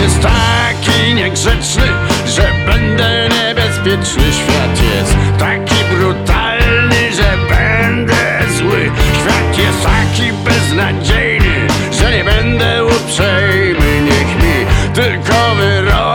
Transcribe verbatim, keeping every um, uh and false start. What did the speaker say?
jest taki niegrzeczny, że będę niebezpieczny. Świat jest taki brutalny, że będę zły. Świat jest taki beznadziejny, że nie będę uprzejmy. Niech mi tylko wyrobi